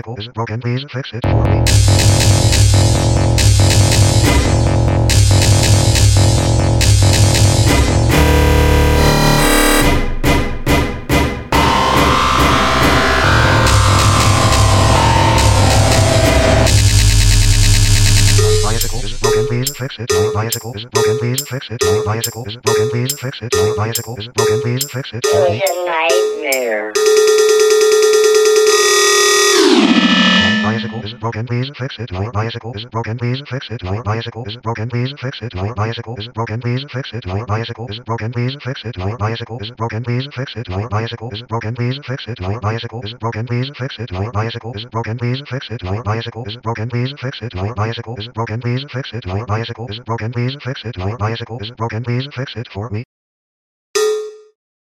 bicycle isn't broken, please fix it for me. Bicycle isn't broken, please fix it. My bicycle isn't broken, please fix it. My bicycle isn't broken, please fix it. My bicycle isn't broken, please fix it. It was a nightmare. My bicycle isn't broken, please fix it. My bicycle isn't broken, please fix it. My bicycle isn't broken, please fix it. My bicycle isn't broken, please fix it. My bicycle isn't broken, please fix it. My bicycle isn't broken, please fix it. My bicycle isn't broken, please fix it. My bicycle isn't broken, please fix it. My bicycle isn't broken, please fix it. My bicycle isn't broken, please fix it. My bicycle isn't broken, please fix it. My bicycle isn't broken, please fix it. My bicycle isn't broken, please fix it for me.